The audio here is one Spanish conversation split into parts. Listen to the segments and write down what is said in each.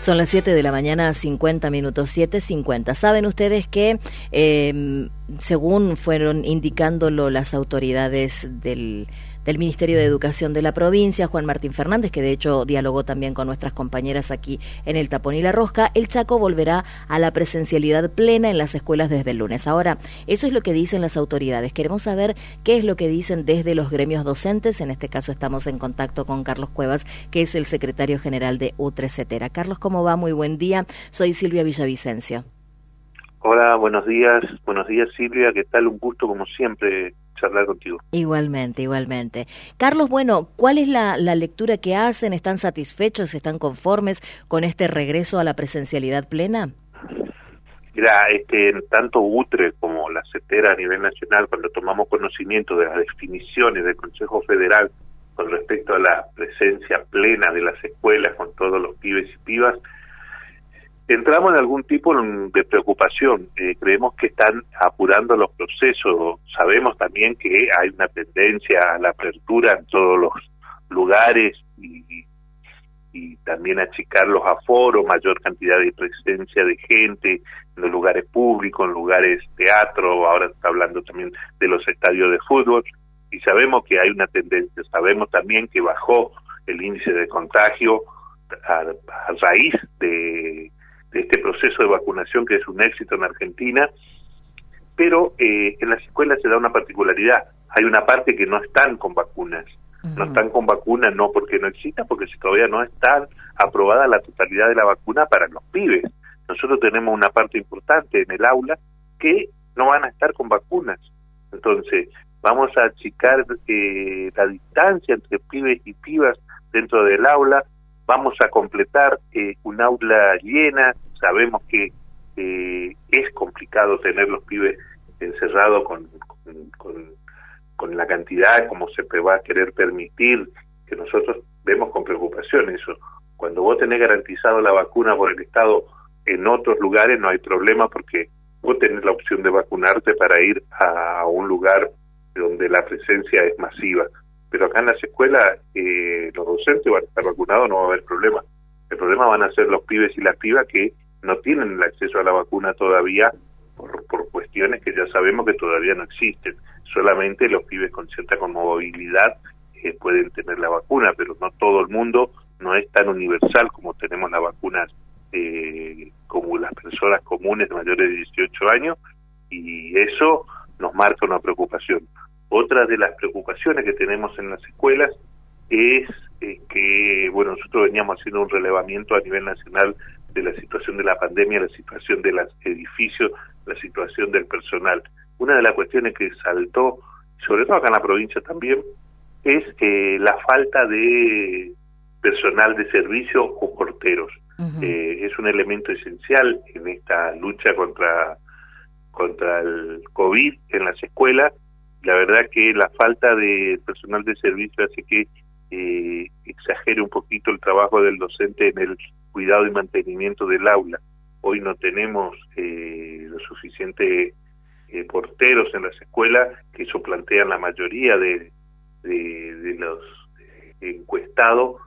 Son las 7 de la mañana, 50 minutos, 7:50. Saben ustedes que, según fueron indicándolo las autoridades del Ministerio de Educación de la provincia, Juan Martín Fernández, que de hecho dialogó también con nuestras compañeras aquí en El Tapón y la Rosca, el Chaco volverá a la presencialidad plena en las escuelas desde el lunes. Ahora, eso es lo que dicen las autoridades. Queremos saber qué es lo que dicen desde los gremios docentes. En este caso estamos en contacto con Carlos Cuevas, que es el secretario general de U3 Carlos, ¿cómo va? Muy buen día. Soy Silvia Villavicencio. Hola, buenos días Silvia, ¿qué tal? Un gusto como siempre charlar contigo. Igualmente. Carlos, bueno, ¿cuál es la lectura que hacen? ¿Están satisfechos, están conformes con este regreso a la presencialidad plena? Mira, tanto UTRE como la CETERA a nivel nacional, cuando tomamos conocimiento de las definiciones del Consejo Federal con respecto a la presencia plena de las escuelas con todos los pibes y pibas, entramos en algún tipo de preocupación. Creemos que están apurando los procesos. Sabemos también que hay una tendencia a la apertura en todos los lugares y también achicar los aforos, mayor cantidad de presencia de gente en los lugares públicos, en lugares teatro, ahora se está hablando también de los estadios de fútbol, y sabemos que hay una tendencia. Sabemos también que bajó el índice de contagio a raíz de este proceso de vacunación, que es un éxito en Argentina, pero en las escuelas se da una particularidad. Hay una parte que no están con vacunas. No están con vacunas no porque no exista, porque si todavía no está aprobada la totalidad de la vacuna para los pibes. Nosotros tenemos una parte importante en el aula que no van a estar con vacunas. Entonces, vamos a achicar la distancia entre pibes y pibas dentro del aula. Vamos a completar un aula llena. Sabemos que es complicado tener los pibes encerrados con la cantidad como se va a querer permitir, que nosotros vemos con preocupación eso. Cuando vos tenés garantizado la vacuna por el Estado en otros lugares no hay problema, porque vos tenés la opción de vacunarte para ir a un lugar donde la presencia es masiva. Pero acá en las escuelas los docentes van a estar vacunados, no va a haber problema. El problema van a ser los pibes y las pibas que no tienen el acceso a la vacuna todavía por cuestiones que ya sabemos que todavía no existen. Solamente los pibes con cierta movilidad pueden tener la vacuna, pero no todo el mundo, no es tan universal como tenemos las vacunas como las personas comunes mayores de 18 años, y eso nos marca una preocupación. Otra de las preocupaciones que tenemos en las escuelas es que, bueno, nosotros veníamos haciendo un relevamiento a nivel nacional de la situación de la pandemia, la situación de los edificios, la situación del personal. Una de las cuestiones que saltó, sobre todo acá en la provincia también, es la falta de personal de servicio o porteros. Es un elemento esencial en esta lucha contra el COVID en las escuelas. La verdad que la falta de personal de servicio hace que exagere un poquito el trabajo del docente en el cuidado y mantenimiento del aula. Hoy no tenemos lo suficiente porteros en las escuelas, que eso plantean la mayoría de los encuestados,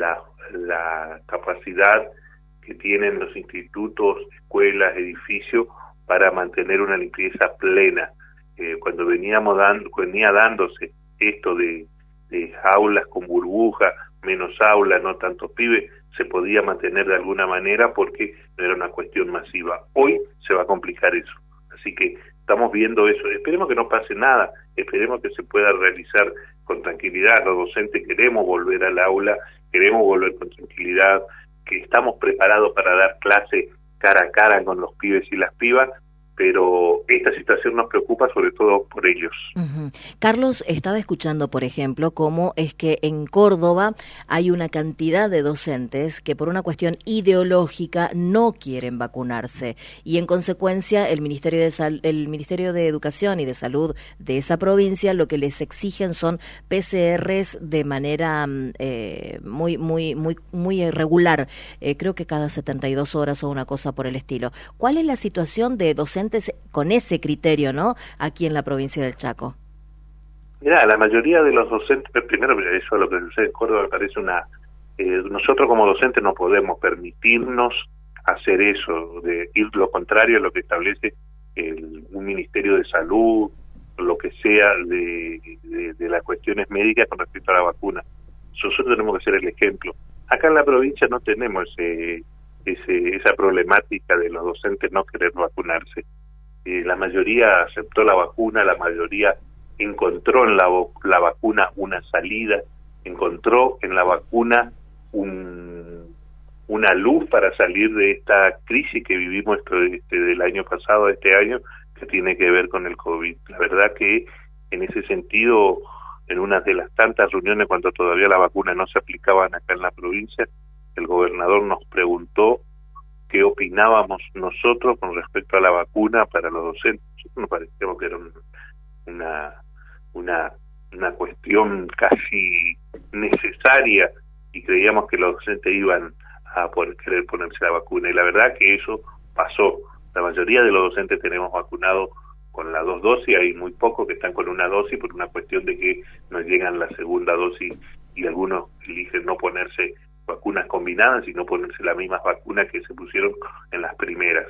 la capacidad que tienen los institutos, escuelas, edificios para mantener una limpieza plena. Cuando venía dándose esto de aulas con burbuja, menos aulas, no tantos pibes, se podía mantener de alguna manera porque no era una cuestión masiva. Hoy se va a complicar eso, así que estamos viendo eso. Esperemos que no pase nada, esperemos que se pueda realizar con tranquilidad. Los docentes queremos volver al aula, queremos volver con tranquilidad, que estamos preparados para dar clase cara a cara con los pibes y las pibas, pero esta situación nos preocupa sobre todo por ellos. Carlos, estaba escuchando, por ejemplo, cómo es que en Córdoba hay una cantidad de docentes que por una cuestión ideológica no quieren vacunarse, y en consecuencia el Ministerio de Educación y de Salud de esa provincia lo que les exigen son PCRs de manera muy irregular, creo que cada 72 horas o una cosa por el estilo. ¿Cuál es la situación de docentes con ese criterio, ¿no?, aquí en la provincia del Chaco? Mira, la mayoría de los docentes, primero eso es lo que sucede en Córdoba, me parece una nosotros como docentes no podemos permitirnos hacer eso, de ir lo contrario a lo que establece un Ministerio de Salud, lo que sea de las cuestiones médicas con respecto a la vacuna. Nosotros tenemos que ser el ejemplo. Acá en la provincia no tenemos esa problemática de los docentes no querer vacunarse. La mayoría aceptó la vacuna, la mayoría encontró en la vacuna una salida, encontró en la vacuna una luz para salir de esta crisis que vivimos del año pasado a este año, que tiene que ver con el COVID. La verdad que en ese sentido, en una de las tantas reuniones cuando todavía la vacuna no se aplicaban acá en la provincia, el gobernador nos preguntó qué opinábamos nosotros con respecto a la vacuna para los docentes. Nosotros nos parecíamos que era una cuestión casi necesaria y creíamos que los docentes iban a querer ponerse la vacuna, y la verdad que eso pasó. La mayoría de los docentes tenemos vacunados con las 2 dosis, hay muy pocos que están con una dosis por una cuestión de que no llegan la segunda dosis y algunos eligen no ponerse vacunas combinadas, sino ponerse las mismas vacunas que se pusieron en las primeras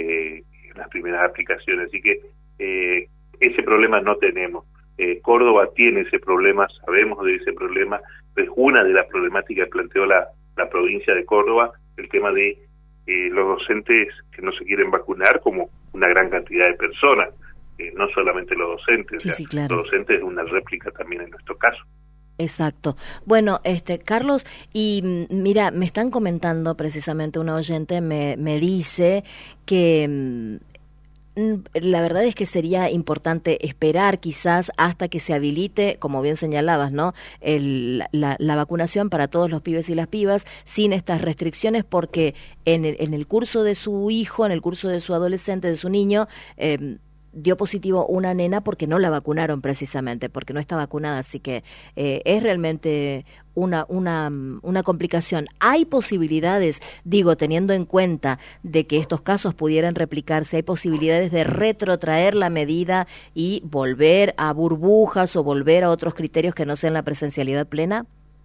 aplicaciones. Así que ese problema no tenemos. Córdoba tiene ese problema, sabemos de ese problema, es una de las problemáticas que planteó la provincia de Córdoba, el tema de los docentes que no se quieren vacunar, como una gran cantidad de personas, no solamente los docentes, sí, claro. Los docentes es una réplica también en nuestro caso. Exacto. Bueno, Carlos, y mira, me están comentando precisamente, una oyente me dice que la verdad es que sería importante esperar quizás hasta que se habilite, como bien señalabas, ¿no? La vacunación para todos los pibes y las pibas sin estas restricciones, porque en el curso de su hijo, en el curso de su adolescente, de su niño, dio positivo una nena porque no la vacunaron precisamente, porque no está vacunada, así que es realmente una complicación. ¿Hay posibilidades, digo, teniendo en cuenta de que estos casos pudieran replicarse, hay posibilidades de retrotraer la medida y volver a burbujas o volver a otros criterios que no sean la presencialidad plena?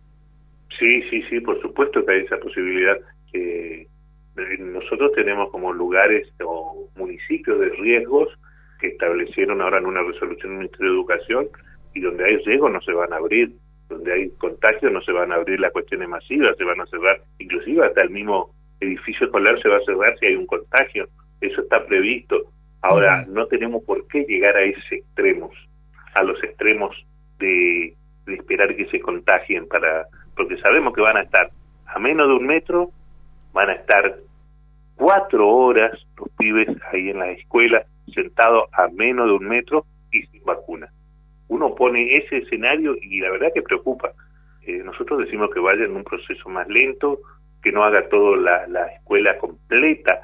Sí, por supuesto que hay esa posibilidad. Nosotros tenemos como lugares o municipios de riesgos que establecieron ahora en una resolución del Ministerio de Educación, y donde hay riesgo no se van a abrir, donde hay contagios no se van a abrir las cuestiones masivas, se van a cerrar, inclusive hasta el mismo edificio escolar se va a cerrar si hay un contagio, eso está previsto. Ahora, no tenemos por qué llegar a ese extremos, a los extremos de esperar que se contagien, porque sabemos que van a estar a menos de 1 metro, van a estar 4 horas los pibes ahí en la escuela, sentados a menos de 1 metro y sin vacuna. Uno pone ese escenario y la verdad que preocupa. Nosotros decimos que vaya en un proceso más lento, que no haga toda la escuela completa,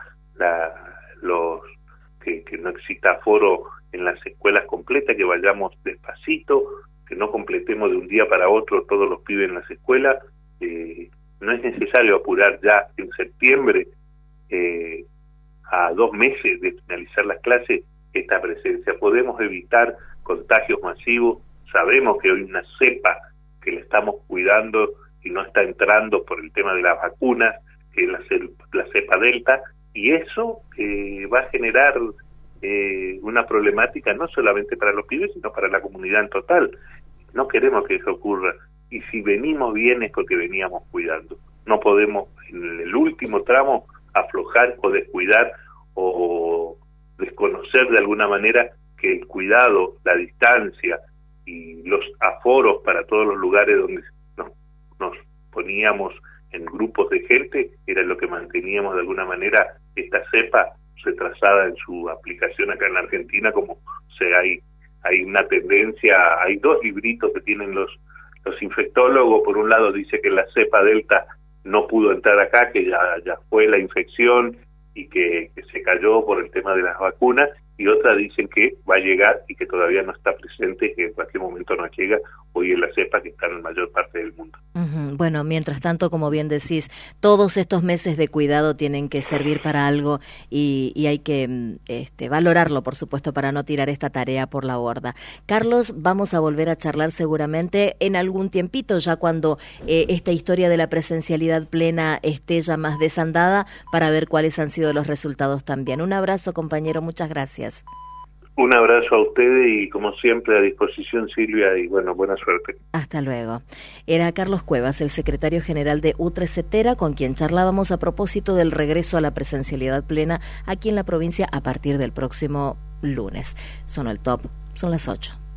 que no exista aforo en las escuelas completas, que vayamos despacito, que no completemos de un día para otro todos los pibes en las escuelas. No es necesario apurar ya en septiembre, a 2 meses de finalizar las clases, esta presencia. Podemos evitar contagios masivos. Sabemos que hay una cepa que le estamos cuidando y no está entrando por el tema de las vacunas, que es la cepa Delta, y eso va a generar una problemática no solamente para los pibes, sino para la comunidad en total. No queremos que eso ocurra, y si venimos bien es porque veníamos cuidando. No podemos en el último tramo aflojar o descuidar o desconocer de alguna manera que el cuidado, la distancia y los aforos para todos los lugares donde nos poníamos en grupos de gente era lo que manteníamos de alguna manera esta cepa retrasada en su aplicación acá en la Argentina, como hay una tendencia. Hay 2 libritos que tienen los infectólogos. Por un lado dice que la cepa Delta no pudo entrar acá, que ya fue la infección y que se cayó por el tema de las vacunas, y otras dicen que va a llegar y que todavía no está presente, que en cualquier momento no llega, hoy en la cepa que está en la mayor parte del mundo. Bueno, mientras tanto, como bien decís, todos estos meses de cuidado tienen que servir para algo y hay que valorarlo, por supuesto, para no tirar esta tarea por la borda. Carlos, vamos a volver a charlar seguramente en algún tiempito, ya cuando esta historia de la presencialidad plena esté ya más desandada, para ver cuáles han sido los resultados también. Un abrazo, compañero, muchas gracias. Un abrazo a ustedes y, como siempre, a disposición, Silvia, y bueno, buena suerte. Hasta luego. Era Carlos Cuevas, el secretario general de UTRECetera, con quien charlábamos a propósito del regreso a la presencialidad plena aquí en la provincia a partir del próximo lunes. Sonó el top, son las 8.